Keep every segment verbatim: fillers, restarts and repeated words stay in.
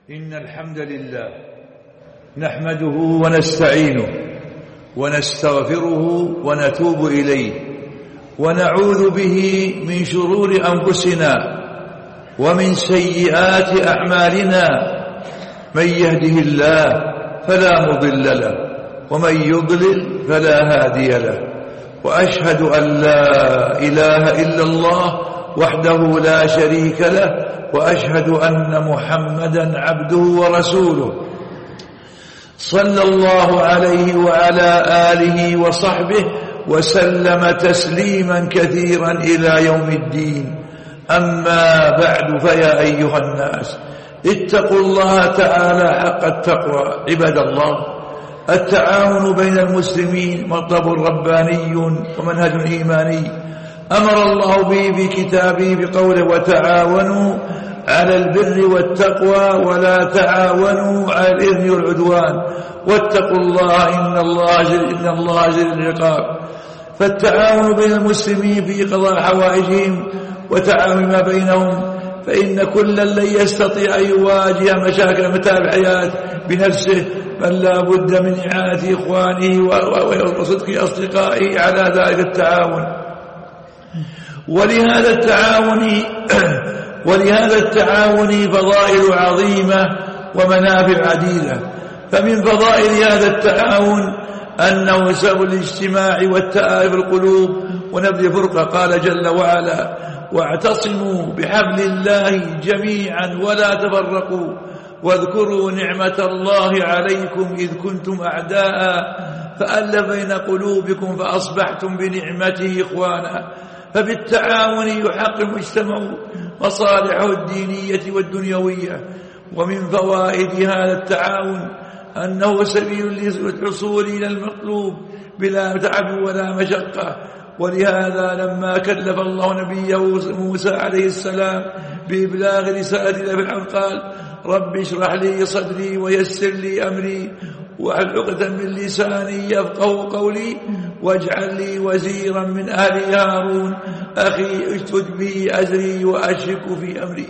إن الحمد لله نحمده ونستعينه ونستغفره ونتوب إليه ونعوذ به من شرور أنفسنا ومن سيئات أعمالنا. من يهده الله فلا مضل له ومن يضلل فلا هادي له، وأشهد أن لا إله إلا الله وحده لا شريك له، وأشهد أن محمدا عبده ورسوله صلى الله عليه وعلى آله وصحبه وسلم تسليما كثيرا إلى يوم الدين. أما بعد، فيا أيها الناس اتقوا الله تعالى حق التقوى. عباد الله، التعاون بين المسلمين مطلب رباني ومنهج إيماني أمر الله به في كتابه بقوله: وتعاونوا على البر والتقوى ولا تعاونوا على الإثم والعدوان واتقوا الله إن الله إن الله شديد العقاب. فالتعاون بين المسلمين في قضاء حوائجهم وتعاون ما بينهم، فإن كلا لن يستطيع أن يواجه مشاكل متاع الحياة بنفسه، بل لا بد من إعانة إخوانه وصدق أصدقائه على ذلك التعاون. ولهذا التعاون ولهذا التعاون فضائل عظيمة ومنافع عديدة. فمن فضائل هذا التعاون أنه سبب الاجتماع والتآلف القلوب ونبذ فرقة. قال جل وعلا: واعتصموا بحبل الله جميعا ولا تفرقوا واذكروا نعمة الله عليكم إذ كنتم أعداء فألف بين قلوبكم فأصبحتم بنعمته إخوانا. فبالتعاون يحقق المجتمع مصالحه الدينية والدنيوية. ومن فوائد هذا التعاون أنه سبيل للحصول إلى المطلوب بلا تعب ولا مشقة. ولهذا لما كلف الله نبيه موسى عليه السلام بإبلاغ رسالة الله بالحق قال: رب اشرح لي صدري ويسر لي أمري واحلل عقدة من لساني يفقهوا قولي واجعل لي وزيرا من أهلي هارون أخي اشدد به أزري وأشرك في أمري.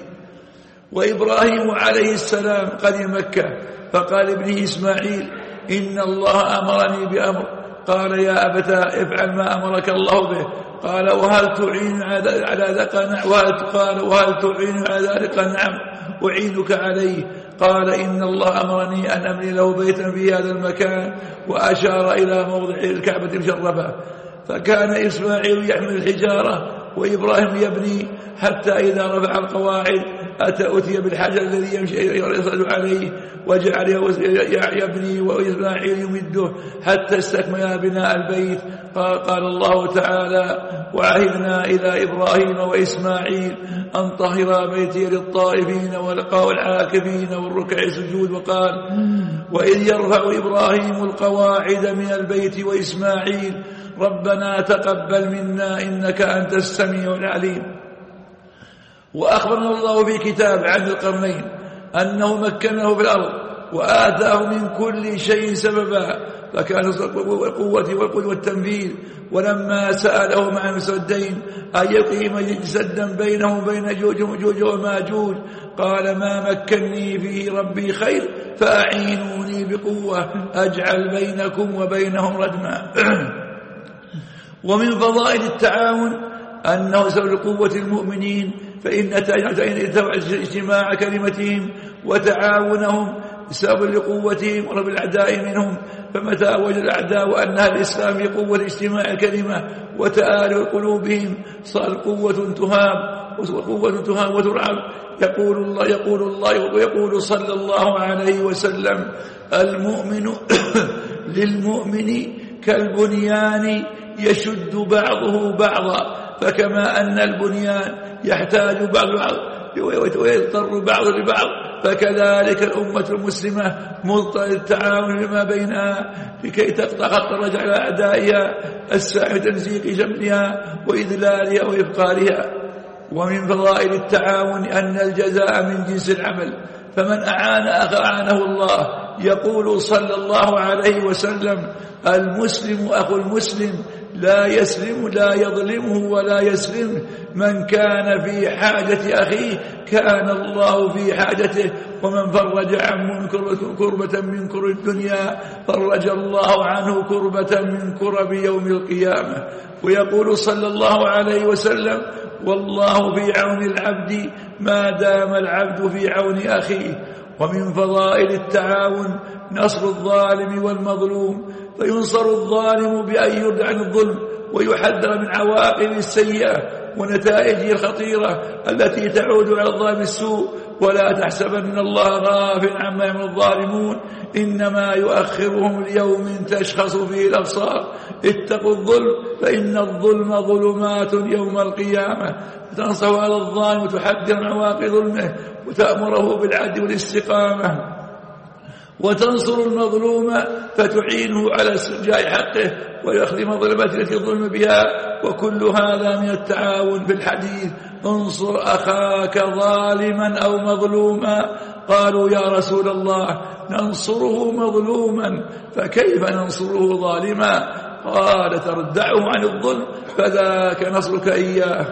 وإبراهيم عليه السلام قدم مكة فقال ابنه إسماعيل: إن الله أمرني بأمر. قال: يا أبتاه افعل ما أمرك الله به. قال: وهل تعين على ذلك؟ وهل قال وهل تعين على ذلك؟ نعم أعينك عليه. قال: إن الله أمرني أن أبني له بيتا في هذا المكان، وأشار إلى موضع الكعبة المشرفة. فكان إسماعيل يحمل الحجارة وإبراهيم يبني، حتى إذا رفع القواعد أتى أتي بالحجر الذي يمشي يصعد عليه وجعل يبني وإسماعيل يمده حتى استكمل بناء البيت. قال الله تعالى: وعهدنا إلى إبراهيم وإسماعيل أن طهرا بيتي للطائفين والعاكفين والركع السجود. وقال: وإذ يرفع إبراهيم القواعد من البيت وإسماعيل ربنا تقبل منا إنك أنت السميع العليم. وأخبرنا الله في كتاب عن القرنين أنه مكنه في الأرض وآتاه من كل شيء سببا، فكان القوة والقدرة والتنفيذ. ولما سأله مع المسدين أن يقيم سدا بينه وبين جوج وماجوج قال: ما مكني فيه ربي خير فأعينوني بقوة أجعل بينكم وبينهم ردما. ومن فضائل التعاون أنه سبب قوة المؤمنين، فإن اجتماع كلمتهم وتعاونهم سبب لقوتهم ورب الأعداء منهم. فمتى وجد الأعداء أن الإسلام بقوة اجتماع الكلمة وتآلف قلوبهم صار قوة تهاب وقوة تهاب وترعب. يقول الله يقول الله ويقول صلى الله عليه وسلم: المؤمن للمؤمن كالبنيان يشد بعضه بعضا، فكما أن البنيان يحتاج بعض بعض ويضطر بعض لبعض، فكذلك الأمة المسلمة مضطر التعاون فيما بينها لكي تقطع خط الرجع على أعدائها الساعي تمزيق جمعها وإذلالها وإبقالها. ومن فضائل التعاون أن الجزاء من جنس العمل، فمن أعان أعانه الله. يقول صلى الله عليه وسلم: المسلم أخو المسلم لا يسلم لا يظلمه ولا يسلمه، من كان في حاجة أخيه كان الله في حاجته، ومن فرج عن كربة من كرب الدنيا فرج الله عنه كربة من كرب يوم القيامة. ويقول صلى الله عليه وسلم: والله في عون العبد ما دام العبد في عون أخيه. ومن فضائل التعاون نصر الظالم والمظلوم، فينصر الظالم بأن يرد عن الظلم ويحذر من عواقب السيئة ونتائجه الخطيرة التي تعود على الظالم السوء. ولا تحسبن الله غافل عما يعمل الظالمون، إنما يؤخرهم ليوم تشخص فيه الأبصار. اتقوا الظلم فإن الظلم ظلمات يوم القيامة. تنصح على الظالم وتحذر عن عواقب ظلمه وتأمره بالعدل والاستقامة، وتنصر المظلوم فتعينه على استرجاع حقه ويخدم مظلمته التي ظلم بها. وكل هذا من التعاون في الحديث: انصر أخاك ظالما أو مظلوما. قالوا: يا رسول الله ننصره مظلوما فكيف ننصره ظالما؟ قال: تردعه عن الظلم فذاك نصرك إياه.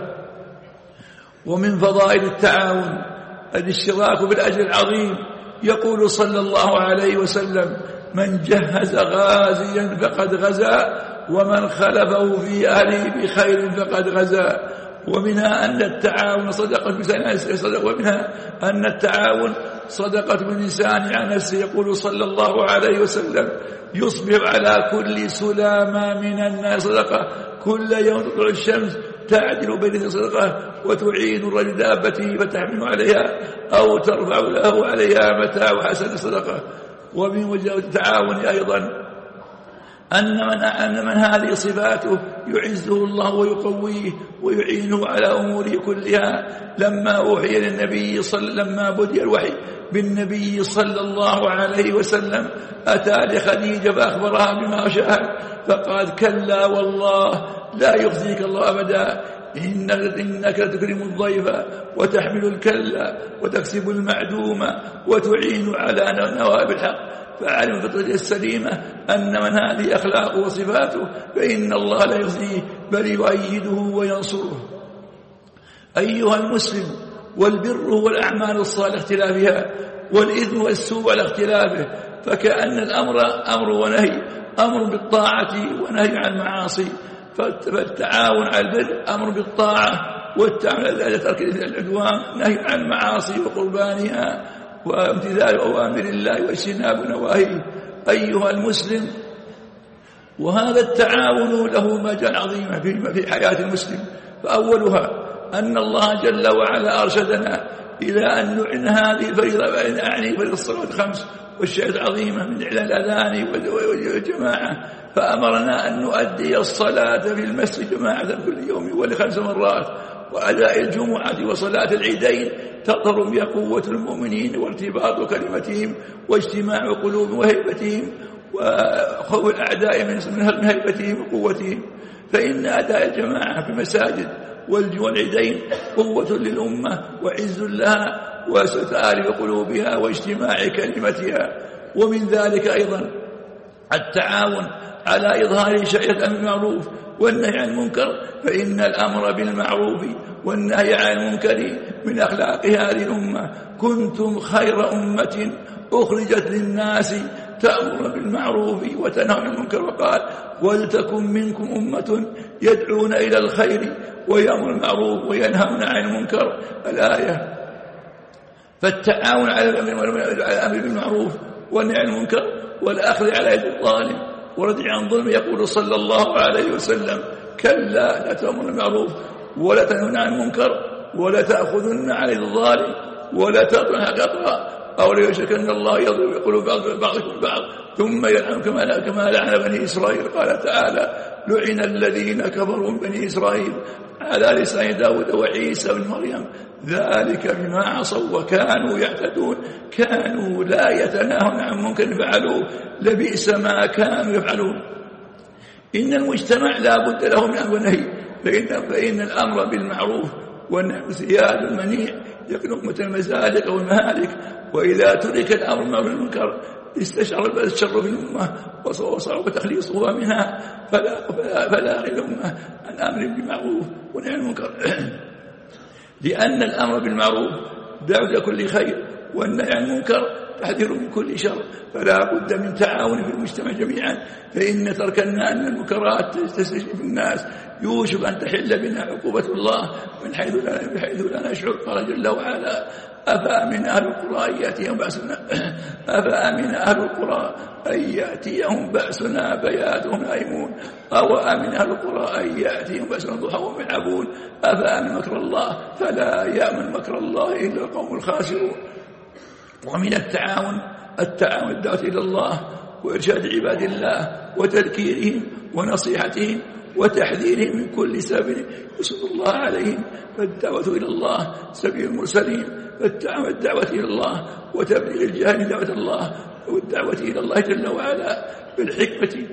ومن فضائل التعاون الاشتراك بالأجر العظيم. يقول صلى الله عليه وسلم: من جهز غازيا فقد غزا، ومن خلفه في أهله بخير فقد غزا. ومنها أن التعاون صدقة بنفسه، ومنها أن التعاون صدقة بالإنسان عن نفسه. يقول صلى الله عليه وسلم: يصبح على كل سلامة من الناس صدقة، كل يوم تطلع الشمس تعدل بين صدقة، وتعين الرجل دابته فتحمل عليها أو ترفع له عليها متاع حسن صدقة. ومن وجه التعاون أيضا أن من, أن من هذه صفاته يعزه الله ويقويه ويعينه على أموره كلها. لما أوحي للنبي صلى لما بدأ الوحي بالنبي صلى الله عليه وسلم أتى لخديجة فأخبرها بما شاء، فقال: كلا والله لا يخزيك الله أبدا، إنك لتكرم الضيف وتحمل الكلا وتكسب المعدوم وتعين على نوائب الحق. فعلم فطرته السليمة أن من هذه أخلاقه وصفاته فإن الله لا يخزيه بل يؤيده وينصره. أيها المسلم، والبر والأعمال الصالحة اختلافها، والإثم والسوء على اختلافه، فكأن الأمر أمر ونهي، أمر بالطاعة ونهي عن المعاصي. فالتعاون على البر أمر بالطاعة، والتعاون على ترك العدوان نهي عن المعاصي وقربانها وامتثال أوامر الله واجتناب نواهيه. أيها المسلم، وهذا التعاون له مجال عظيم في حياة المسلم. فأولها أن الله جل وعلا أرشدنا إلى أن نعن هذه الفريضة، أعني فريضة الصلاة الخمس والشهادة العظيمة من إعلان الأذان والجماعة، فأمرنا أن نؤدي الصلاة في المسجد جماعة كل يوم ولخمس مرات، وأداء الجمعة وصلاة العيدين تظهر بها قوة المؤمنين وارتباط كلمتهم واجتماع قلوبهم وهيبتهم وخوف الأعداء من هيبتهم وقوتهم. فإن أداء الجماعة في المساجد والعيدين قوة للأمة وعز لها وستآلف قلوبها واجتماع كلمتها. ومن ذلك أيضا التعاون على إظهار شريعة الأمر بالمعروف والنهي عن المنكر، فإن الأمر بالمعروف والنهي عن المنكر من أخلاق هذه الأمة. كنتم خير أمة أخرجت للناس تأمر بالمعروف وتنهى عن المنكر، وقال: ولتكن منكم أمة يدعون إلى الخير ويأمر بالمعروف وينهون عن المنكر. الآية. فالتعاون على الأمر بالمعروف والنهي عن المنكر والأخذ على يد الظالم ورد عن ظلم. يقول صلى الله عليه وسلم: كلا لا تأمرون بالمعروف ولا تنهون عن المنكر ولا تأخذن على الظالم ولا تأخذن حقا أو ليشركن الله يضرب قلوب بعضكم بعض ثم يلعن كما كما لعن بني إسرائيل. قال تعالى: لعن الذين كفروا من بني إسرائيل على لسان داود وعيسى بن مريم ذلك بما عصوا وكانوا يعتدون كانوا لا يتناهون عن منكر فعلوه لبئس ما كانوا يفعلون. إن المجتمع لا بد له من أمر ونهي، فإن, فإن الأمر بالمعروف والنهي زياد المنيع يقن أمة المزالق والمهالك، وإذا ترك الأمر بالمعروف والمنكر استشعر الشر في الأمة وصعب تخليصها منها، فلا فلا الأمة عن أمر بالمعروف ونهي عن المنكر، لأن الأمر بالمعروف دعوة لكل خير، والنهي عن المنكر تحذير من كل شر، فلا بد من تعاون في المجتمع جميعا، فإن ترك المنكرات تستجيب الناس يوشك أن تحل بنا عقوبة الله من حيث لا, بحيث لا نشعر. قال جل وعلا: أفأمن أهل القرى أن يأتيهم بأسنا أفأمن أهل القرى أن يأتيهم بأسنا بياتهم نائمون أو أمن أهل القرى أن يأتيهم بأسنا ضحى وهم يلعبون أفأمن مكر الله فلا يأمن مكر الله إلا القوم الخاسرون. ومن التعاون التعاون الدعوة إلى الله وإرشاد عباد الله وتذكيرهم ونصيحتهم وتحذيرهم من كل سبيل يسر الله عليهم، فالدعوة إلى الله سبيل المرسلين، فالتعاون الدعوة إلى الله وتبليغ الجاهل دعوة الله والدعوة إلى الله جل وعلا بالحكمة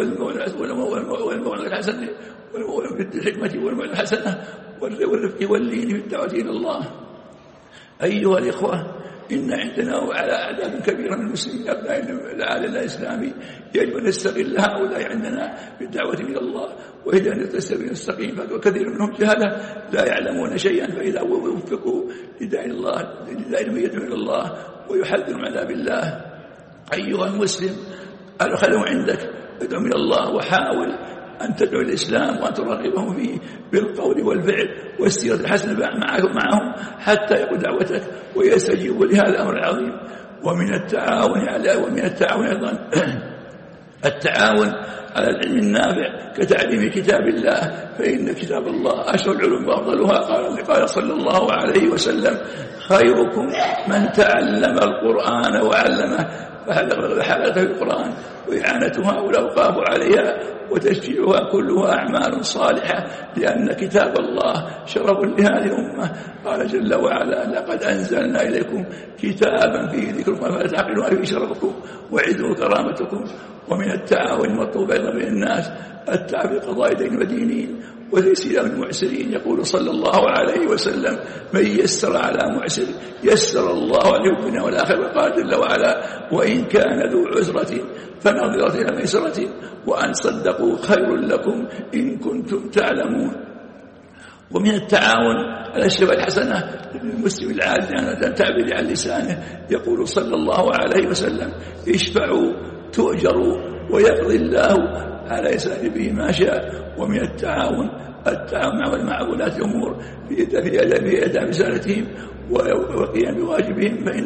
والموعظة الحسنة بالحكمة والموعظة الحسنة والرفق واللين في الدعوة إلى الله. أيها الإخوة، إن عندنا وعلى أعداد كبيرة من المسلمين أبناء العالم الإسلامي، يجب أن نستغل هؤلاء عندنا بالدعوة إلى الله وهداية السبيل المستقيم، وكثير منهم جهلة لا يعلمون شيئا، فإذا وفقوا لداعي الله لداعي يدعو إلى الله ويحذر من عذاب الله. أيها المسلم، خلوا عندك ادعو إلى الله وحاول أن تدعو الإسلام وأن ترغبهم فيه بالقول والفعل والسيرة الحسنة معهم حتى يقول دعوتك ويستجيبوا لهذا الأمر العظيم. ومن التعاون على ومن التعاون أيضا التعاون على العلم النافع كتعليم كتاب الله، فإن كتاب الله أشهر العلوم وأفضلها. قال قال صلى الله عليه وسلم: خيركم من تعلم القرآن وعلمه، فحلقة في القرآن وإعانتها والأوقاف عليها وتشجيعها كلها أعمال صالحة، لأن كتاب الله شرف لهذه الأمة. قال جل وعلا: لقد أنزلنا إليكم كتابا فيه ذكركم فلا تعقلون فيه شرفكم وعزه كرامتكم. ومن التعاون المطلوب أيضا بين الناس التعاون في قضاء دين المدينين وتيسير المعسرين. يقول صلى الله عليه وسلم: من يسر على معسر يسر الله عليه الدنيا والآخرة. وقال جل وعلا: وإن كان ذو عسرة فنظرة إلى ميسرة وأن صدقوا خير لكم إن كنتم تعلمون. ومن التعاون على الشفاعة الحسنة للمسلم العاجز عن تعبير عن لسانه. يقول صلى الله عليه وسلم: اشفعوا تؤجروا ويقضي الله على يسار به ما شاء. ومن التعاون التعاون مع ولاة الأمور في أداء رسالتهم وقيام بواجبهم، فإن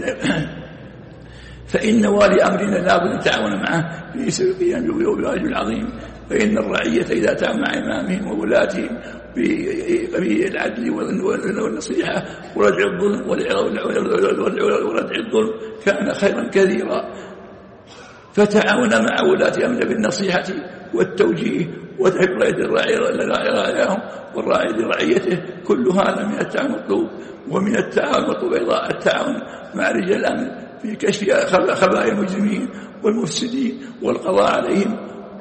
فإن والي أمرنا لا بد أن نتعاون معه في القيام بالواجب العظيم، فإن الرعية إذا تعاون مع إمامهم وولاتهم بالعدل والنصيحة وردع الظلم وردع الظلم كان خيرا كثيرا. فتعاون مع ولاة أمر بالنصيحة والتوجيه وتحب رعاياهم والراعي لرعيته، كل هذا من التعاون المطلوب. ومن التعاون المطلوب أيضا التعاون مع رجال الأمن في كشف خبايا المجرمين والمفسدين والقضاء عليهم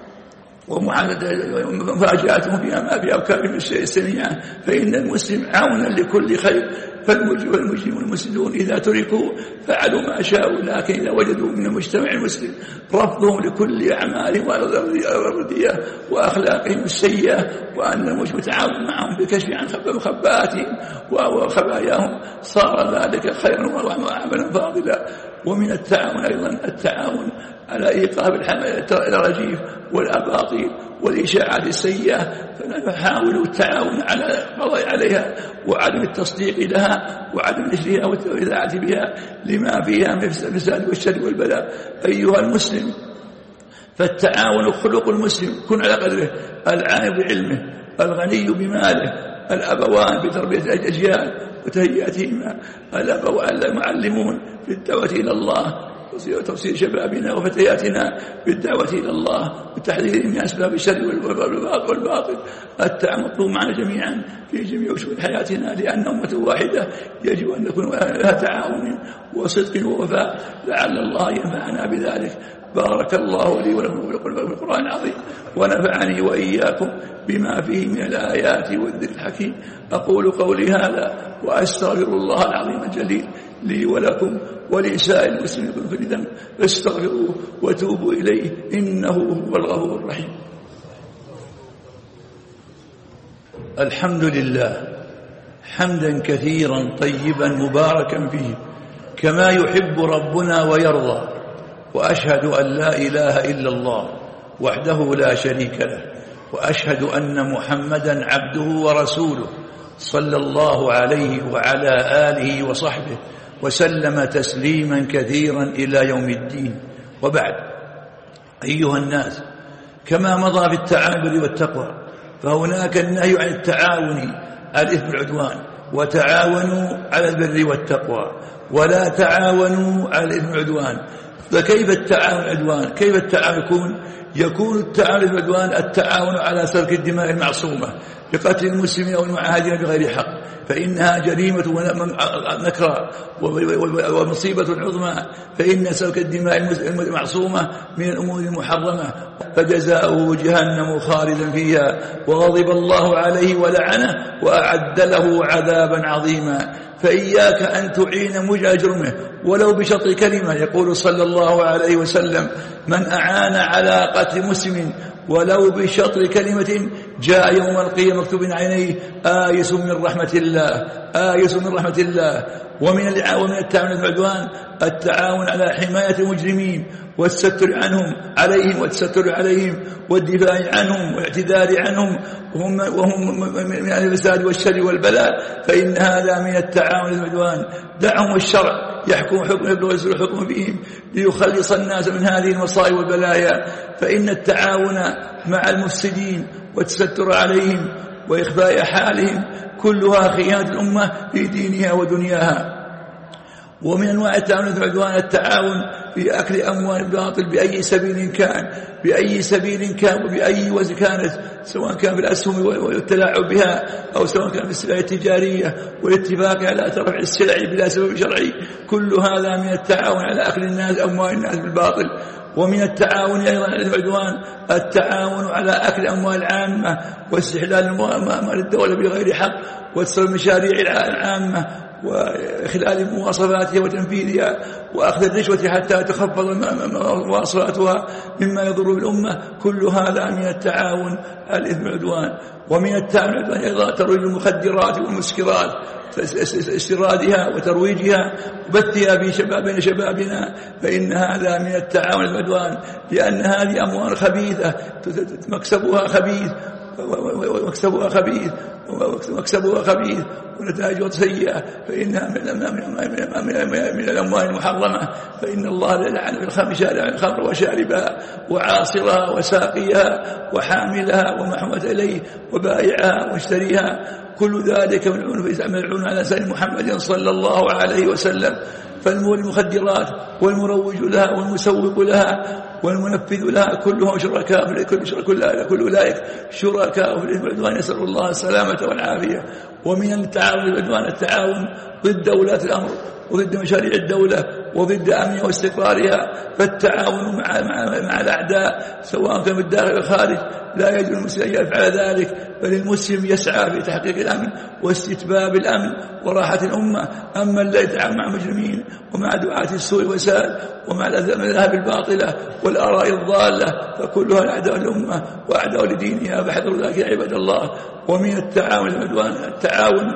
ومفاجأتهم في أفكارهم السميعة، فإن المسلم عونا لكل خير. فالمجرم والمفسدون إذا تركوا فعلوا ما شاءوا، لكن إذا وجدوا من المجتمع المسلم رفضهم لكل أعمالهم الرديئة وأخلاقهم السيئة، وأن المجتمع يتعاون معهم بكشف عن مخباتهم وخباياهم، صار ذلك خيرا وعملا فاضلا. ومن التعاون أيضا التعاون على إيقاف الرجيف والأباطيل والإشاعات السيئة، فنحاول التعاون على القضاء عليها وعدم التصديق لها وعدم نشرها والإذاعة بها لما فيها من الفساد والشر والبلاء. أيها المسلم، فالتعاون خلق المسلم، كن على قدره، العالم بعلمه، الغني بماله، الأبوان بتربية الأجيال وتهيئتهما، الأبوان المعلمون في الدعوة إلى الله وتوصيل شبابنا وفتياتنا بالدعوة إلى الله والتحذير من أسباب الشر والباطل. التعاون مطلوب معنا جميعا في جميع شؤون حياتنا، لأن أمة واحدة يجب أن نكون لها تعاون وصدق ووفاء، لعل الله ينفعنا بذلك. بارك الله لي ولكم في القرآن العظيم، ونفعني وإياكم بما فيه من الآيات والذكر الحكيم. أقول قولي هذا وأستغفر الله العظيم الجليل لي ولكم ولسائر المسلمين في الذنب، فاستغفروه وتوبوا إليه إنه هو الغفور الرحيم. الحمد لله حمدا كثيرا طيبا مباركا فيه كما يحب ربنا ويرضى، وأشهد أن لا إله إلا الله وحده لا شريك له، وأشهد أن محمدا عبده ورسوله صلى الله عليه وعلى آله وصحبه وسلم تسليما كثيرا إلى يوم الدين. وبعد، أيها الناس، كما مضى في التعامل والتقوى فهناك النهي عن التعاون على الإثم والعدوان، وتعاونوا على البر والتقوى ولا تعاونوا على الإثم والعدوان. فكيف التعاون العدوان؟ كيف التعاون يكون؟ يكون التعاون العدوان التعاون على سفك الدماء المعصومة بقتل المسلمين أو المعاهدين بغير حق، فإنها جريمة نكرة ومصيبة عظمى، فإن سفك الدماء المعصومة من الأمور المحرمة، فجزاؤه جهنم خالدا فيها وغضب الله عليه ولعنه وأعد له عذابا عظيما. فإياك أن تعين مجرم جرمه ولو بشطر كلمة. يقول صلى الله عليه وسلم: من أعان على قتل مسلم ولو بشطر كلمة جاء يوم القيامة مكتوب عينيه آيس من رحمة الله، آيس من رحمة الله. ومن ومن التعاون العدوان التعاون على حماية المجرمين والستر عنهم عليهم والتستر عليهم والدفاع عنهم والاعتذار عنهم وهم, وهم من الفساد والشر والبلاء، فإن هذا من التعاون العدوان. دعهم الشرع يحكم حكم يبلغ الحكم بهم ليخلص الناس من هذه المصائب والبلايا، فإن التعاون مع المفسدين والتستر عليهم وإخفاء حالهم كلها خيانة الأمة في دينها ودنياها. ومن أنواع التعاون العدوان التعاون في أكل أموال الباطل بأي سبيل كان، بأي سبيل كان وبأي وزن كانت، سواء كان بالأسهم والتلاعب بها أو سواء كان بالسلع التجارية والاتفاق على رفع السلع بلا سبب شرعي. كل هذا من التعاون على أكل الناس أموال الناس بالباطل. ومن التعاون أيضا على العدوان التعاون على أكل أموال العامة واستحلال أموال الدولة بغير حق وتصرف المشاريع العامة وإخلال مواصفاتها وتنفيذها وأخذ الرشوة حتى تخفض مواصفاتها مما يضر الأمة. كل هذا من التعاون على الإثم والعدوان. ومن التعاون أيضا ترويج المخدرات والمسكرات، استيرادها وترويجها وبثها بين شبابنا، فإن هذا من التعاون العدوان، لأن هذه أموال خبيثة مكسبها خبيث ومكسبها خبيث ومكسبها خبيث ونتائجها سيئة، فإنها من الأموال المحرمة. فإن الله لعن في الخمر شارع الخمر وشاربها وعاصرها وساقيها وحاملها ومحمة إليه وبائعها واشتريها، كل ذلك ملعون على لسان محمد صلى الله عليه وسلم. فالمخدرات والمروج لها والمسوق لها والمنفذ لها كلهم شركاء، كل أولئك شركاء في العدوان، نسأل الله السلامة والعافية. ومن التعاون العدوان التعاون ضد ولاة الأمر وضد مشاريع الدولة وضد أمنها واستقرارها، فالتعاون مع, مع, مع الأعداء سواء كان بالداخل أو الخارج لا يجوز المسلم أن يفعل ذلك، بل المسلم يسعى في تحقيق الأمن واستتباب الأمن وراحة الأمة. أما الذي يتعاون مع مجرمين ومع دعاة السوء والفساد ومع الأذهاب الباطلة والآراء الضالة فكلها أعداء الأمة وأعداء لدينها، فاحذروا ذلك يا عباد الله. ومن التعاون العدوان التعاون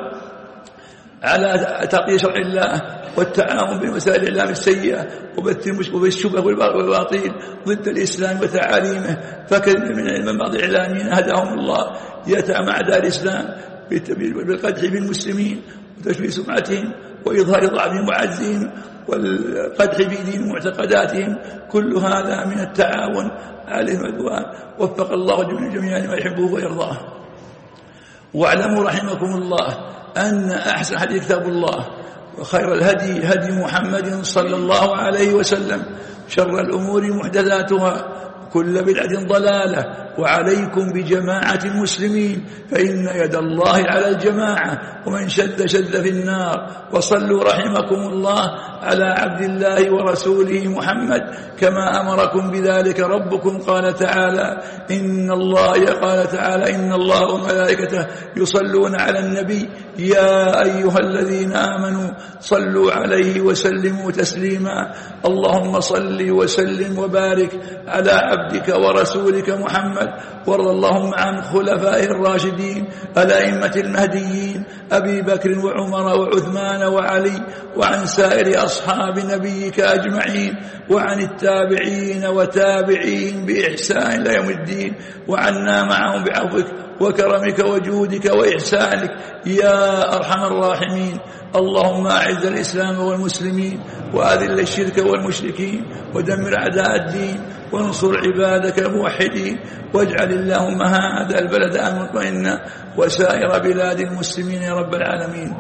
على تقييد شرع الله والتعاون بين وسائل الإعلام السيئة وبث الشبه والباطل ضد الإسلام وتعاليمه. فكثير من بعض الإعلاميين هداهم الله يتعامل مع أعداء الإسلام بالقدح بالمسلمين وتشويه سمعتهم وإظهار ضعفهم وعجزهم والقدح في دين معتقداتهم. كل هذا من التعاون عليهم العدوان. وفق الله جميعا ما يحبه ويرضاه. واعلموا رحمكم الله أن أحسن حديث كتاب الله، وخير الهدي هدي محمد صلى الله عليه وسلم، شر الأمور محدثاتها، كل بدعة ضلالة، وعليكم بجماعة المسلمين فإن يد الله على الجماعة، ومن شد شد في النار. وصلوا رحمكم الله على عبد الله ورسوله محمد كما أمركم بذلك ربكم. قال تعالى إن الله قال تعالى إن الله وملائكته يصلون على النبي يا أيها الذين آمنوا صلوا عليه وسلموا تسليما. اللهم صل وسلم وبارك على عبدك ورسولك محمد، وارض اللهم عن خلفائه الراشدين الأئمة المهديين أبي بكر وعمر وعثمان وعلي، وعن سائر أصحاب نبيك أجمعين، وعن التابعين وتابعين بإحسان إلى يوم الدين، وعنا معهم بعفوك وكرمك وجودك وإحسانك يا أرحم الراحمين. اللهم أعز الإسلام والمسلمين، وأذل الشرك والمشركين، ودمر أعداء الدين، وانصر عبادك الموحدين، واجعل اللهم هذا البلد آمنا مطمئنا وسائر بلاد المسلمين يا رب العالمين.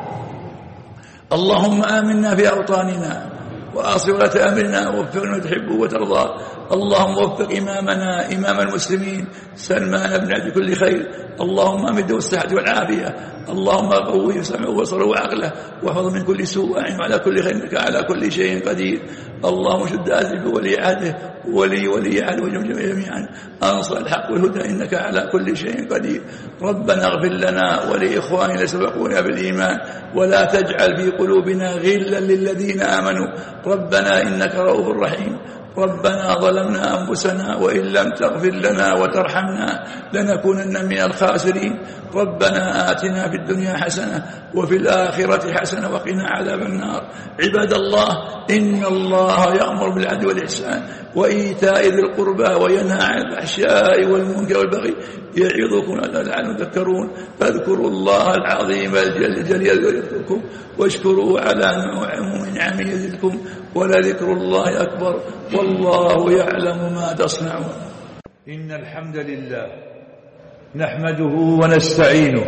اللهم آمنا في أوطاننا وأصل ولاة أمرنا، ووفقنا تحب وترضى. اللهم وفق إمامنا إمام المسلمين سلمان بن عبد كل خير، اللهم أمده الصحة والعافية، اللهم قوي سمعه وبصره وعقله، واحفظه من كل سوء، أعن على كل خير إنك على كل شيء قدير. اللهم شد أزل بولي عهده ولي ولي عهده جميعا، أنصر الحق والهدى إنك على كل شيء قدير. ربنا اغفر لنا ولإخواننا سبقونا بالإيمان، ولا تجعل في قلوبنا غلا للذين آمنوا ربنا إنك رؤوف رحيم. ربنا ظلمنا أنفسنا وإن لم تغفر لنا وترحمنا لنكونن من الخاسرين. ربنا آتنا في الدنيا حسنة وفي الآخرة حسنة وقنا عذاب النار. عباد الله، إن الله يأمر بالعدل والإحسان وإيتاء ذي القربى وينهى عن الفحشاء والمنكر والبغي يعظكم لعلكم تذكرون. فاذكروا الله العظيم الجليل يذكركم، واشكروا على عموم نعمه يزدكم، ولذكر الله أكبر والله يعلم ما تصنعون. إن الحمد لله نحمده ونستعينه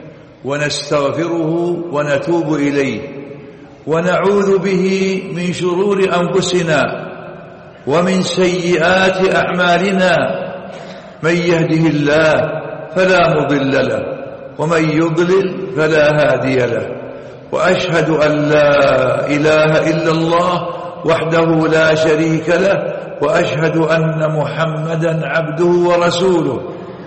ونستغفره ونتوب إليه، ونعوذ به من شرور أنفسنا ومن سيئات أعمالنا. من يهده الله فلا مضل له، ومن يضلل فلا هادي له. وأشهد أن لا إله إلا الله وحده لا شريك له، وأشهد أن محمدا عبده ورسوله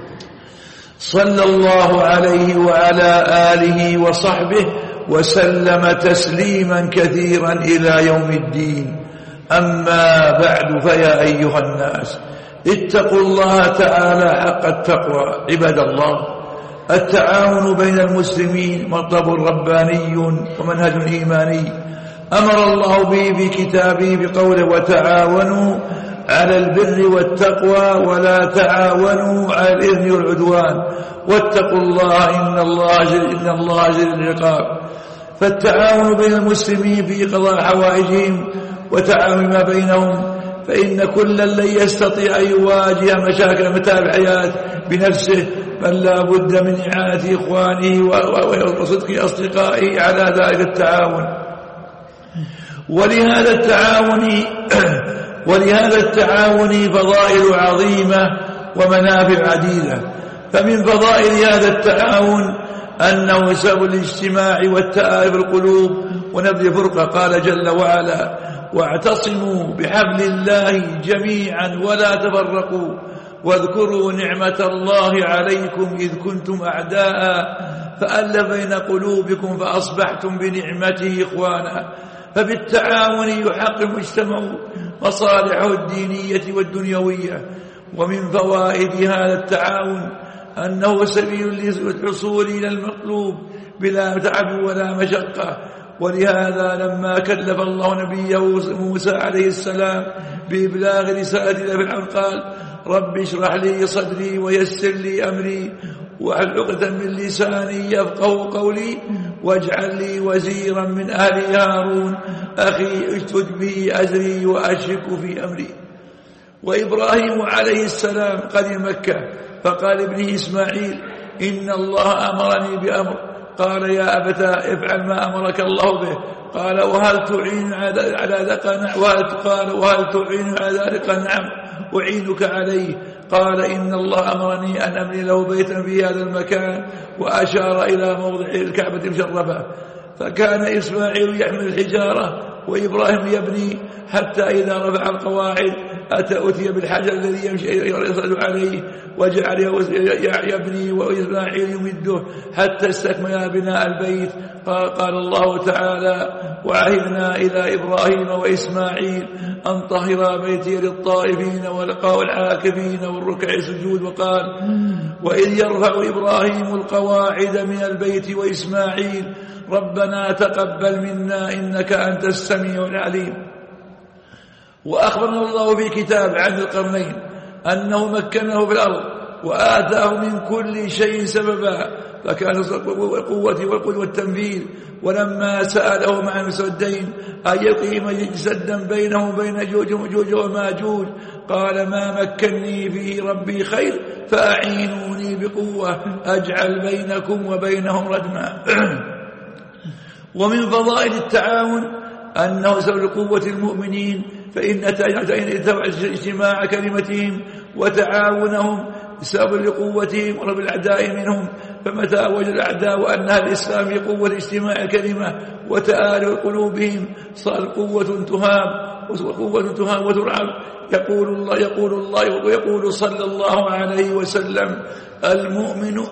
صلى الله عليه وعلى آله وصحبه وسلم تسليما كثيرا إلى يوم الدين. أما بعد، فيا أيها الناس اتقوا الله تعالى حق التقوى. عباد الله، التعاون بين المسلمين مطلب رباني ومنهج إيماني أمر الله به في كتابه بقوله وتعاونوا على البر والتقوى ولا تعاونوا على الإثم والعدوان واتقوا الله إن الله إن الله شديد العقاب. فالتعاون بين المسلمين في قضاء حوائجهم وتعاون ما بينهم، فإن كلا لن يستطيع أن يواجه مشاكل متاع الحياة بنفسه، بل لا بد من إعانة إخوانه وصدق أصدقائه على ذلك التعاون. ولهذا التعاون ولهذا التعاون فضائل عظيمة ومنافع عديدة. فمن فضائل هذا التعاون أنه سبب الاجتماع والتآلف القلوب ونبذ فرقة. قال جل وعلا واعتصموا بحبل الله جميعا ولا تفرقوا واذكروا نعمة الله عليكم إذ كنتم أعداء فألف بين قلوبكم فأصبحتم بنعمته إخوانا. فبالتعاون يحقق المجتمع مصالحه الدينية والدنيوية. ومن فوائد هذا التعاون أنه سبيل للحصول إلى المطلوب بلا تعب ولا مشقة. ولهذا لما كلف الله نبيه موسى عليه السلام بإبلاغ رسالة فرعون قال رب اشرح لي صدري ويسر لي أمري واحلل عقدة من لساني يفقهوا قولي واجعل لي وزيرا من أهلي هارون أخي اشدد به أزري وأشرك في أمري. وإبراهيم عليه السلام قدم مكة فقال ابنه إسماعيل إن الله أمرني بأمر قال يا أبتاه افعل ما أمرك الله به. قال وهل تعين على ذلك؟ وهل قال وهل تعين على ذلك؟ نعم أعينك عليه. قال إن الله أمرني أن أبني له بيتا في هذا المكان، وأشار إلى موضع الكعبة المشرفة. فكان إسماعيل يحمل الحجارة وإبراهيم يبني، حتى إذا رفع القواعد أتى أتي بالحجر الذي يمشي يصعد عليه وجعل يبني وإسماعيل يمده حتى استكمل بناء البيت. قال الله تعالى وعهدنا إلى إبراهيم وإسماعيل أن طهر بيتي للطائفين والعاكفين والركع السجود. وقال وإذ يرفع إبراهيم القواعد من البيت وإسماعيل ربنا تقبل منا إنك أنت السميع العليم. وأخبرنا الله في كتاب عن القرنين أنه مكنه في الأرض وآتاه من كل شيء سببا، فكان القوة والقدرة والتنفيذ. ولما سأله مع المسدين أن يقيم سدا بينه وبين جوج وماجوج قال ما مكني فيه ربي خير فأعينوني بقوة أجعل بينكم وبينهم ردما. ومن فضائل التعاون أنه سبب قوة المؤمنين، فإن اجتماع كلمتهم وتعاونهم سبب لقوتهم ورب الأعداء منهم. فمتى وجد الأعداء أن الإسلام في قوة اجتماع الكلمة وتآلف قلوبهم صار قوة تهاب وقوة تهاب وترعب. يقول الله يقول الله ويقول صلى الله عليه وسلم المؤمن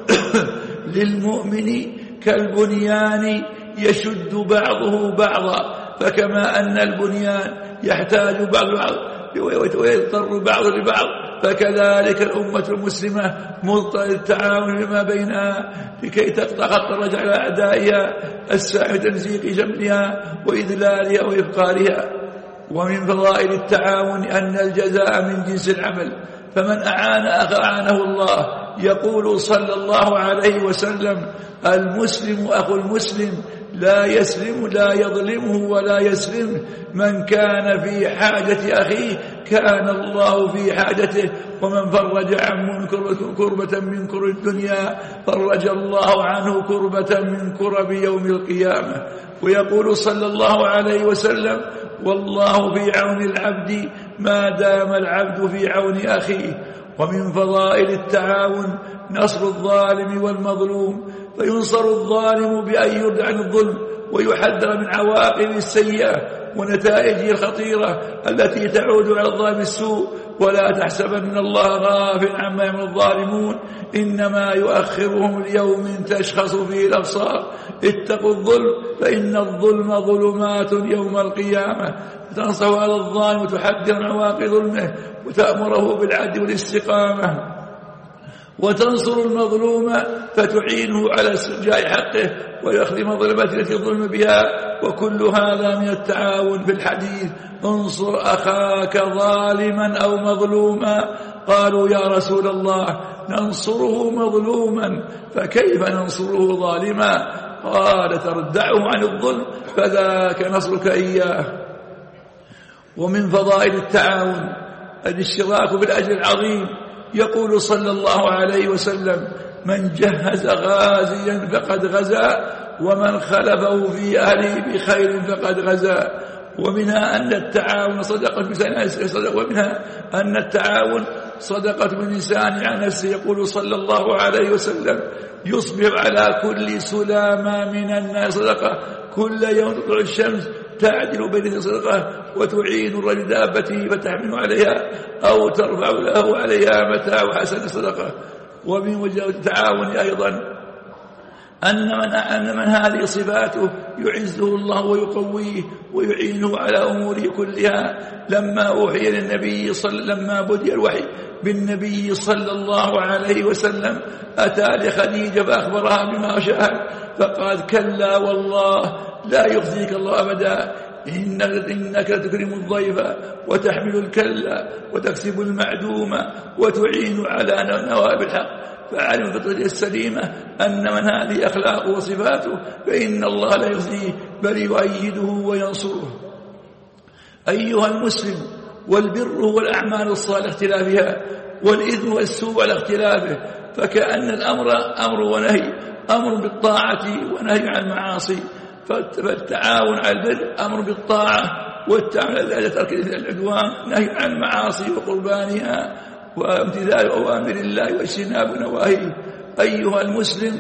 للمؤمن كالبنيان يشد بعضه بعضا، فكما أن البنيان يحتاج بعض بعض ويضطر بعض لبعض، فكذلك الأمة المسلمة مضطر التعاون فيما بينها لكي تقطع خط الرجع على أعدائها الساعي تمزيق شملها وإذلالها وإبقارها. ومن فضائل التعاون أن الجزاء من جنس العمل، فمن أعان أخاه أعانه الله. يقول صلى الله عليه وسلم المسلم أخو المسلم لا يسلم لا يظلمه ولا يسلم، من كان في حاجة أخيه كان الله في حاجته، ومن فرج عن كربة من كرب الدنيا فرج الله عنه كربة من كرب يوم القيامة. ويقول صلى الله عليه وسلم والله في عون العبد ما دام العبد في عون أخيه. ومن فضائل التعاون نصر الظالم والمظلوم، فينصر الظالم بأن يرد عن الظلم ويحذر من عواقب السيئة ونتائجه الخطيرة التي تعود على الظالم السوء. ولا تحسبن الله غافل عما يعمل الظالمون إنما يؤخرهم ليوم تشخص فيه الأبصار. اتقوا الظلم فإن الظلم ظلمات يوم القيامة. تنصح على الظالم وتحذر من عواقب ظلمه وتأمره بالعدل والاستقامة، وتنصر المظلوم فتعينه على استرجاع حقه ويخدم مظلمته التي الظلم بها. وكل هذا من التعاون في الحديث انصر أخاك ظالما أو مظلوما. قالوا يا رسول الله ننصره مظلوما فكيف ننصره ظالما؟ قال تردعه عن الظلم فذاك نصرك إياه. ومن فضائل التعاون الاشتراك بالأجر العظيم. يقول صلى الله عليه وسلم من جهز غازيا فقد غزا ومن خلفه في أهله بخير فقد غزا. ومنها أن التعاون صدقة الإنسان ومنها أن التعاون صدقة الإنسان عن نفسه. يقول صلى الله عليه وسلم يصبح على كل سلامة من الناس صدقة، كل يوم تطلع الشمس تعدل بين صدقة وتعين الرجل دابته فتحمل عليها أو ترفع له عليها متاع حسن صدقة. ومن وجه التعاون أيضا أن من, أن من هذه صفاته يعزه الله ويقويه ويعينه على أموره كلها. لما أوحي للنبي صلى لما بدأ الوحي بالنبي صلى الله عليه وسلم أتى لخديجة فأخبرها بما شاهد فقال كلا والله لا يخزيك الله أبدا إنك لتكرم الضيف وتحمل الكلا وتكسب المعدومة وتعين على نوائب الحق. فعلم فطرته السليمة أن من هذه أخلاقه وصفاته فإن الله لا يخزيه بل يؤيده وينصره. أيها المسلم والبر والأعمال الصالحة اختلافها والإثم والسوء على اختلافه، فكأن الأمر أمر ونهي أمر بالطاعة ونهي عن المعاصي، فالتعاون على البر أمر بالطاعة، والتعاون على ترك العدوان نهي عن المعاصي وقربانها وامتثال أوامر الله واجتناب نواهيه. أيها المسلم،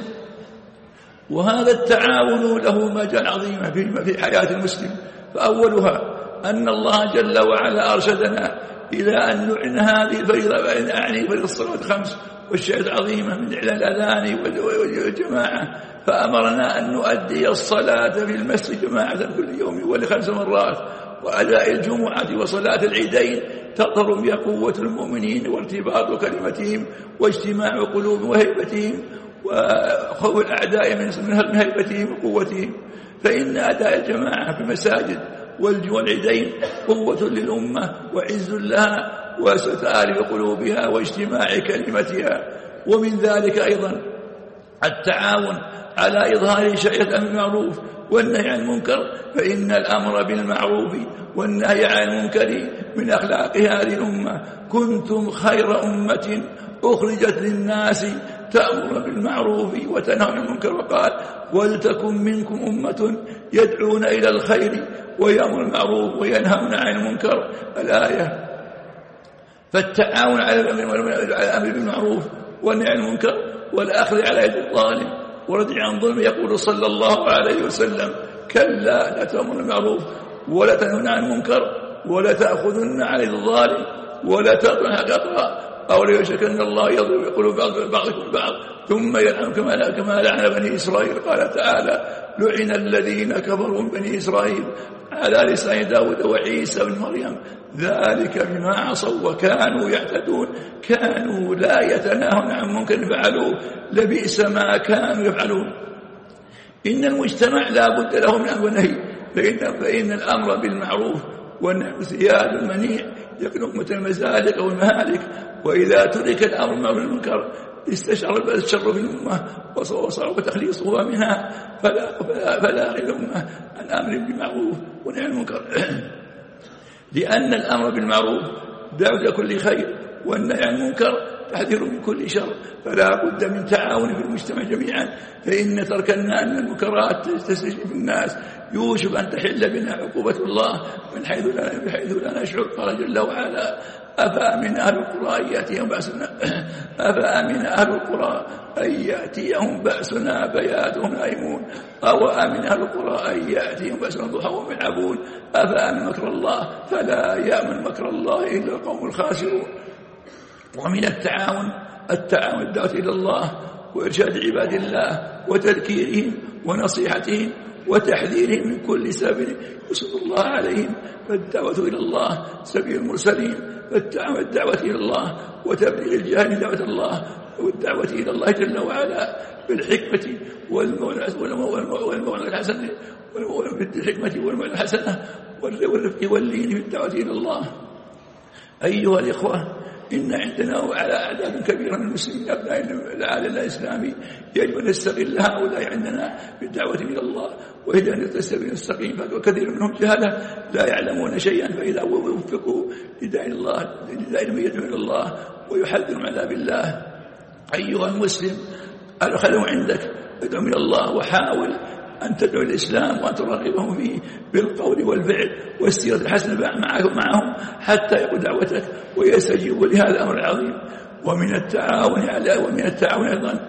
وهذا التعاون له مجال عظيم في حياة المسلم، فأولها أن الله جل وعلا أرشدنا إلى أن نعلن هذه الفريضة، أعني فريضة الصلاة الخمس والشهادة العظيمة من إعلان الأذان والجماعة، فأمرنا أن نؤدي الصلاة في المسجد جماعة كل يوم ولخمس مرات، وأداء الجمعة وصلاة العيدين تظهر بها قوة المؤمنين وارتباط كلمتهم واجتماع قلوب وهيبتهم وخوف الأعداء من هيبتهم وقوتهم. فإن أداء الجماعة في المساجد والعيدين قوة للأمة وعز لها وستآلف قلوبها واجتماع كلمتها. ومن ذلك أيضا التعاون على إظهار شريعة الأمر بالمعروف والنهي عن المنكر، فإن الأمر بالمعروف والنهي عن المنكر من أخلاق هذه الأمة. كنتم خير أمة أخرجت للناس تأمر بالمعروف وتنهى عن المنكر، وقال ولتكن منكم أمة يدعون إلى الخير ويأمر المعروف وينهون عن المنكر، الآية. فالتعاون على الأمر بالمعروف والنهي عن المنكر والأخذ على يد الظالم ورد عن ظلم، يقول صلى الله عليه وسلم كلا لا تأمرون بالمعروف ولا تنهون عن المنكر ولا تأخذن على يد الظالم ولا تأخذن حقا أو ليشركن الله يضرب قلوب بعضكم البعض ثم يلعن كما كما لعن بني إسرائيل. قال تعالى لعن الذين كفروا من بني إسرائيل على لسان داود وعيسى بن مريم ذلك بما عصوا وكانوا يعتدون كانوا لا يتناهون عن منكر فعلوه لبئس ما كانوا يفعلون. إن المجتمع لا بد له من أمر ونهي، فإن, فإن الأمر بالمعروف والنهي سياد المنيع يقلق مثل المزالق والمهالك، وإذا ترك الأمر بالمنكر استشعر الشر في الأمة وصار تخليصها منها، فلا, فلا, فلا غير الأمة عن أمر بالمعروف ونهي عن المنكر. لأن الأمر بالمعروف دعوة لكل خير والنهي عن المنكر تحذير من كل شر، فلا بد من تعاون في المجتمع جميعا، فإن تركنا أن المنكرات تستشرف الناس يوشك أن تحل بنا عقوبة الله من حيث لا, بحيث لا نشعر. قال جل وعلا أفأمن أهل القرى أن يأتيهم بأسنا أفأمن أهل القرى أن يأتيهم بأسنا بياتهم نائمون أو أمن أهل القرى أن يأتيهم بأسنا ضحى وهم يلعبون أفأمن مكر الله فلا يأمن مكر الله إلا القوم الخاسرون. ومن التعاون التعاون الدعوة إلى الله وإرشاد عباد الله وتذكيرهم ونصيحتهم وتحذيرهم من كل سبيل يسلط الله عليهم، فالدعوة إلى الله سبيل المرسلين، فالتعاون الدعوة إلى الله وتبليغ الجاهل دعوة الله والدعوة إلى الله جل وعلا بالحكمة والموعظة الحسنة بالحكمة والموعظة الحسنة والرفق واللين في الدعوة إلى الله. أيها الإخوة، إن عندنا على أعداد كبيرة من المسلمين أبناء العالم الإسلامي، يجب أن نستغل هؤلاء عندنا بالدعوة إلى الله وهداية السبيل المستقيم، وكثير منهم جهلة لا يعلمون شيئا، فإذا وفقوا لداعي الله لداعي من يدعو إلى الله ويحذر من عذاب الله. أيها المسلم، أدخلوا عندك ادعو إلى الله وحاول أن تدعو الإسلام وأن ترغبهم فيه بالقول والفعل والسيرة الحسنة معهم حتى يقول دعوتك ويستجيبوا لهذا الأمر العظيم. ومن التعاون على ومن التعاون أيضا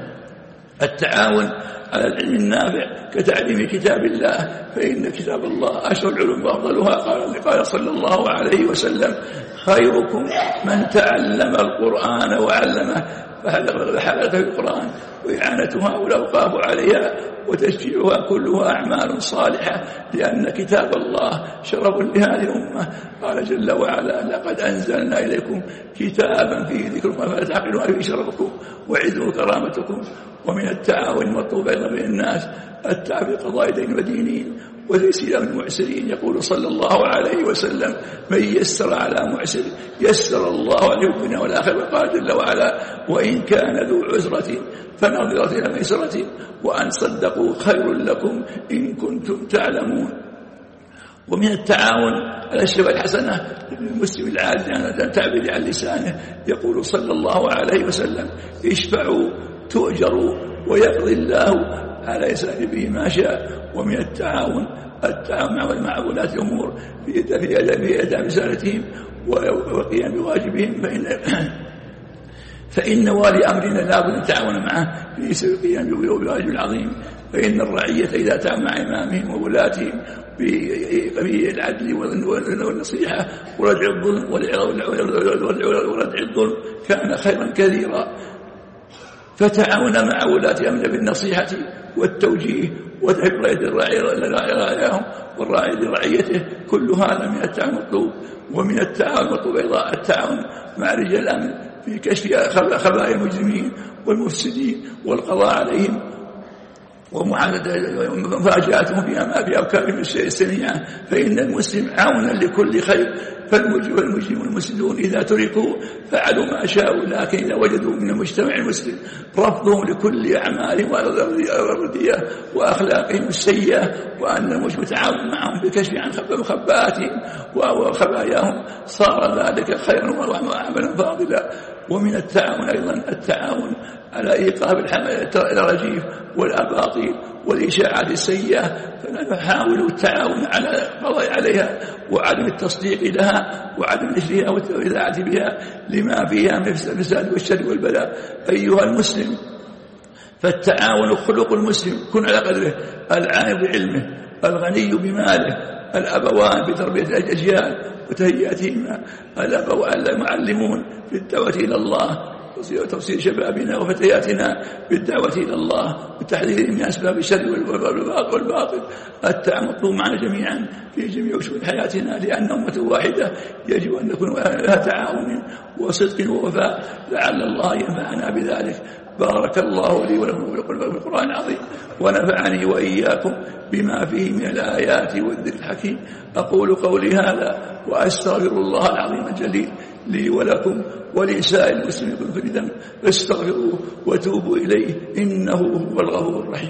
التعاون على العلم النافع كتعليم كتاب الله، فإن كتاب الله أشهر العلوم وأفضلها. قال قال صلى الله عليه وسلم خيركم من تعلم القرآن وعلمه، فحلقة في القرآن وإعانتها والأوقاف عليها وتشجيعها كلها أعمال صالحة، لأن كتاب الله شرف لهذه الأمة. قال جل وعلا لقد أنزلنا إليكم كتابا فيه ذكركم فلا تعقلون فيه شرفكم وعزوا كرامتكم. ومن التعاون المطلوب أيضا بين الناس التعاون في قضاء دين ودينين وتيسير المعسرين. يقول صلى الله عليه وسلم من يسر على معسر يسر الله عليه الدنيا والآخرة. وقال جل وعلا وإن كان ذو عسرة فنظرة إلى ميسرة وأن صدقوا خير لكم إن كنتم تعلمون. ومن التعاون على الشفاء الحسنة للمسلم العاجز عن تعبير عن لسانه. يقول صلى الله عليه وسلم اشفعوا تؤجروا ويقضي الله على يسار به ما شاء. ومن التعاون التعاون مع ولاة الأمور في أداء رسالتهم والقيام بواجبهم، فإن فإن والي أمرنا لا بد أن نتعاون معه في سبيل القيام بالواجب العظيم. فإن الرعية إذا تعاون مع إمامهم وولاتهم بالعدل والنصيحة وردع الظلم وردع الظلم كان خيرا كثيرا. فتعاون مع ولاة أمرنا بالنصيحة والتوجيه وتحب رعاياهم والراعي لرعيته، كل هذا من التعاون المطلوب. ومن التعاون المطلوب أيضا التعاون مع رجال الأمن في كشف خبايا المجرمين والمفسدين والقضاء عليهم ومفاجأتهم في أفكارهم السيئة. فإن المسلم عونا لكل خير، فالمجرم والمسلمون إذا تركوا فعلوا ما شاءوا، لكن إذا وجدوا من المجتمع المسلم رفضهم لكل أعمالهم والردية وأخلاقهم السيئة وأن المجتمع متعاون معهم بكشف عن مخباتهم وخباياهم، صار ذلك خيرا وعملا فاضلا. ومن التعاون أيضا التعاون على إيقاف الرجيف والأباطيل والإشاعات السيئة، فنحاول التعاون على القضاء عليها وعدم التصديق لها وعدم نشرها والإذاعة بها لما فيها من الفساد والشر والبلاء. أيها المسلم، فالتعاون خلق المسلم، كن على قدره، العالم بعلمه، الغني بماله، الأبوان بتربية الأجيال وتهيئتهم، الأبوان المعلمون في الدعوة إلى الله وتوصيل شبابنا وفتياتنا بالدعوة إلى الله وتحذيرهم من أسباب الشر والباطل. التعاون مطلوب معنا جميعا في جميع شؤون حياتنا، لأن أمة واحدة يجب أن نكون لها تعاون وصدق ووفاء، لعل الله ينفعنا بذلك. بارك الله لي ولكم في القرآن العظيم، ونفعني وإياكم بما فيه من الآيات والذكر الحكيم. أقول قولي هذا وأستغفر الله العظيم الجليل لي ولكم ولسائر المسلمين من كل ذنب، فاستغفروه وتوبوا إليه إنه هو الغفور الرحيم.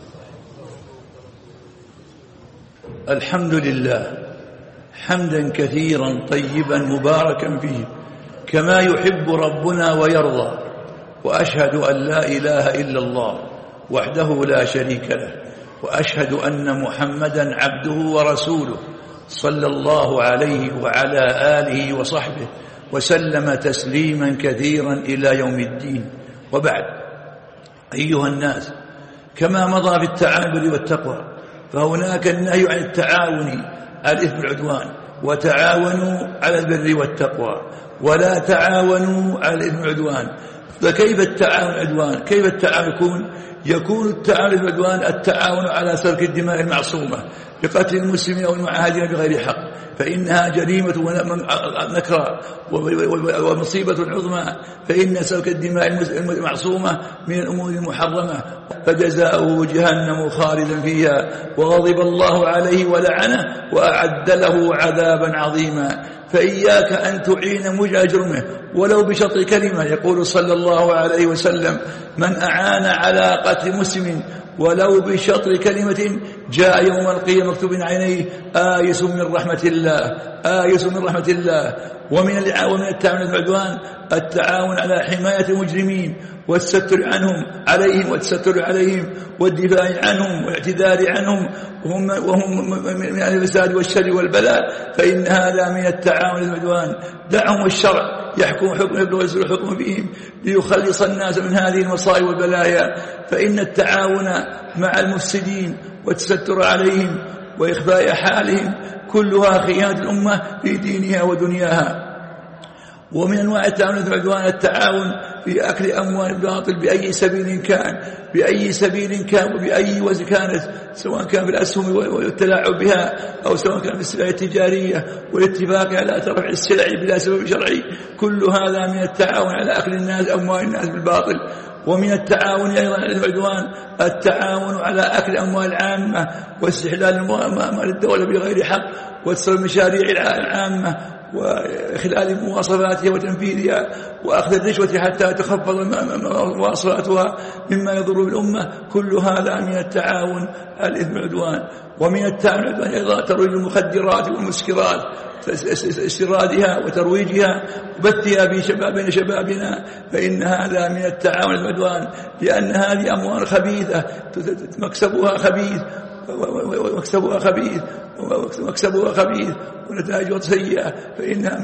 الحمد لله حمدا كثيرا طيبا مباركا فيه كما يحب ربنا ويرضى، وأشهد أن لا إله إلا الله وحده لا شريك له، وأشهد أن محمدا عبده ورسوله صلى الله عليه وعلى آله وصحبه وسلم تسليما كثيرا إلى يوم الدين. وبعد، أيها الناس، كما مضى في التعامل والتقوى فهناك النهي عن التعاون على الإثم والعدوان، وتعاونوا على البر والتقوى ولا تعاونوا على الإثم والعدوان. فكيف التعاون العدوان؟ كيف التعاون يكون؟ يكون التعاون العدوان التعاون على سفك الدماء المعصومة بقتل المسلمين أو المعاهدين بغير حق، فإنها جريمة ونكرة ومصيبة عظمى، فإن سفك الدماء المعصومة من الأمور المحرمة، فجزاؤه جهنم خالدا فيها وغضب الله عليه ولعنه وأعد له عذابا عظيما. فإياك أن تعين مجرم جرمه ولو بشطر كلمة. يقول صلى الله عليه وسلم: من أعان على قتل مسلم ولو بشطر كلمة جاء يوم القيامة مكتوب عينيه آيس من رحمة الله، آيس من رحمة الله. ومن ومن التعاون العدوان التعاون على حماية المجرمين والستر عنهم عليهم والتستر عليهم والدفاع عنهم والاعتذار عنهم وهم, وهم من الفساد والشر والبلاء، فإن هذا من التعاون العدوان. دعهم الشرع يحكم حكم يبلغ حكم فيهم ليخلص الناس من هذه المصائب والبلايا، فإن التعاون مع المفسدين والتستر عليهم وإخفاء حالهم كلها خيانة الأمة في دينها ودنياها. ومن أنواع التعاون العدوان التعاون في أكل أموال الباطل بأي سبيل كان، بأي سبيل كان وبأي وزن كانت، سواء كان في الأسهم والتلاعب بها أو سواء كان في السلع التجارية والاتفاق على ترفع السلع بلا سبب شرعي، كل هذا من التعاون على أكل الناس أموال الناس بالباطل. ومن التعاون أيضا على العدوان التعاون على أكل أموال العامة واستحلال أموال الدولة بغير حق وتصل المشاريع العامة وإخلال مواصفاتها وتنفيذها وأخذ الرشوة حتى تخفض مواصفاتها مما يضر بالأمة، كل هذا من التعاون على الإثم والعدوان. ومن التعاون على العدوان أيضا ترويج المخدرات والمسكرات، استيرادها وترويجها وبثها بين شبابنا، فإن هذا من التعاون على العدوان، لأن هذه أموال خبيثة مكسبها خبيث ومكسبها خبيث ومكسبها خبيث ونتائجها سيئة، فإنها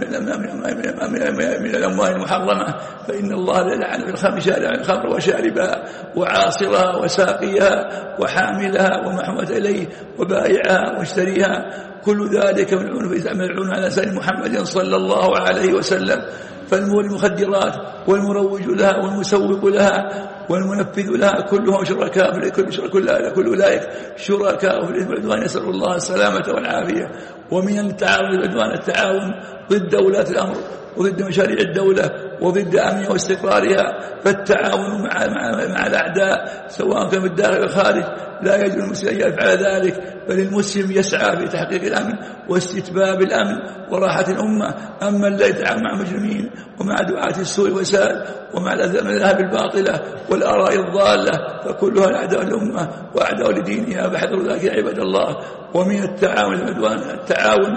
من الأموال المحرمة، فإن الله لعن بالخمر شارع الخمر وشاربها وعاصرها وساقيها وحاملها ومحمد إليه وبائعها واشتريها، كل ذلك ملعون على لسان محمد صلى الله عليه وسلم. فالمول المخدرات والمروج لها والمسوق لها والمنفذ لها كلهم شركاء، كل أولئك شركاء في الإثم والعدوان، نسأل الله السلامة والعافية. ومن التعاون والعدوان التعاون ضد ولاة الأمر وضد مشاريع الدولة وضد أمنها واستقرارها، فالتعاون مع, مع, مع الأعداء سواء كان في الداخل والخارج لا يجوز المسلم أن يفعل ذلك، بل المسلم يسعى في تحقيق الأمن واستتباب الأمن وراحة الأمة. أما الذي يتعاون مع مجرمين ومع دعاة السوء والفساد ومع الذهاب الباطلة والآراء الضالة فكلها أعداء الأمة وأعداء لدينها، فاحذروا ذلك يا عباد الله. ومن التعاون والعدوان التعاون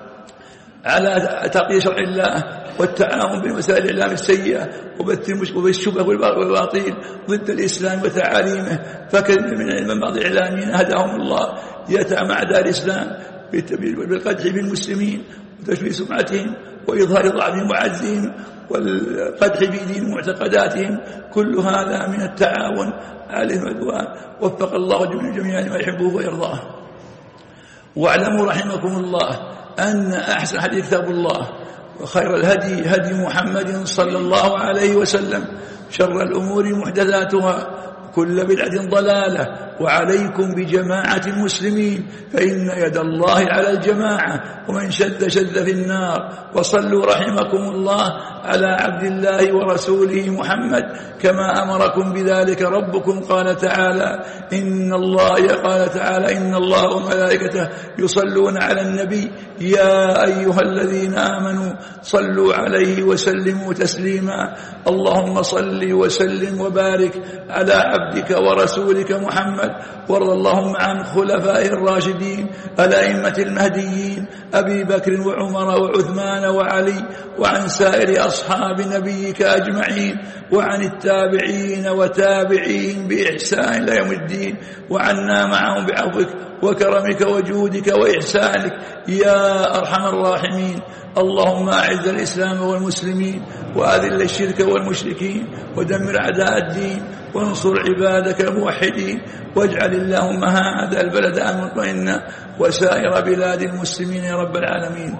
على تقييد شرع الله والتعاون بوسائل الإعلام السيئة وبث الشبه والباطل ضد الإسلام وتعاليمه، فكثير من بعض الإعلاميين هداهم الله يتعامل مع أعداء الإسلام بالقدح بالمسلمين وتشويه سمعتهم وإظهار ضعفهم وعجزهم والقدح في دين معتقداتهم، كل هذا من التعاون على العدوان. وفق الله جميعا لما يحبه ويرضاه. واعلموا رحمكم الله أن أحسن حديث كتاب الله، وخير الهدي هدي محمد صلى الله عليه وسلم، شر الأمور محدثاتها، كل بدعة ضلالة، وعليكم بجماعة المسلمين فإن يد الله على الجماعة، ومن شد شد في النار. وصلوا رحمكم الله على عبد الله ورسوله محمد كما أمركم بذلك ربكم، قال تعالى إن الله قال تعالى إن الله وملائكته يصلون على النبي يا أيها الذين آمنوا صلوا عليه وسلموا تسليما. اللهم صل وسلم وبارك على عبدك ورسولك محمد، وارض اللهم عن خلفائه الراشدين الأئمة المهديين أبي بكر وعمر وعثمان وعلي، وعن سائر أصحاب نبيك أجمعين، وعن التابعين وتابعين بإحسان إلى يوم الدين، وعنا معهم بعفوك وكرمك وجودك وإحسانك يا أرحم الراحمين. اللهم أعز الإسلام والمسلمين وأذل الشرك والمشركين ودمر أعداء الدين وانصر عبادك الموحدين، واجعل اللهم هذا البلد آمنا مطمئنا وسائر بلاد المسلمين يا رب العالمين.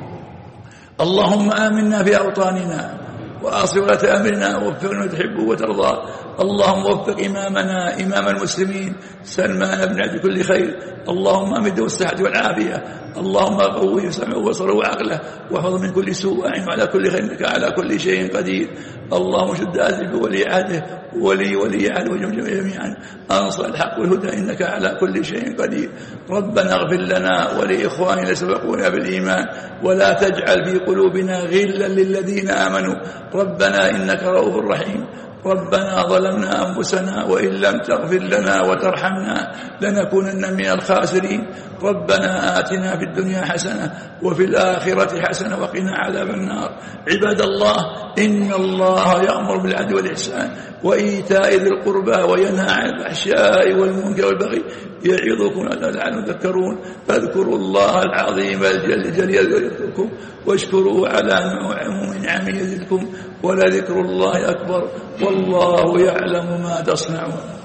اللهم آمنا في أوطاننا وأصل ولاة أمرنا ووفقنا تحب وترضى. اللهم وفق إمامنا إمام المسلمين سلمان بن عبد كل خير، اللهم أمده الصحة والعافية، اللهم قوي سمعه وبصره وعقله واحفظه من كل سوء وأعنه على كل خير إنك على كل شيء قدير. اللهم شد أزل ولي عهده ولي ولي عهده وجميع جميعا أنصر الحق والهدى إنك على كل شيء قدير. ربنا اغفر لنا ولإخواننا سبقونا بالإيمان ولا تجعل في قلوبنا غلا للذين آمنوا ربنا إنك رؤوف رحيم. ربنا ظلمنا أنفسنا وإن لم تغفر لنا وترحمنا لنكونن من الخاسرين. ربنا آتنا في الدنيا حسنة وفي الآخرة حسنة وقنا عذاب النار. عباد الله إن الله يأمر بالعدل والإحسان وإيتاء ذي القربى وينهى عن الفحشاء والمنكر والبغي يعظكم لعلكم تذكرون. فاذكروا الله العظيم الجليل يذكركم واشكروه على عموم نعمه يزدكم ولذكر الله أكبر والله يعلم ما تصنعون.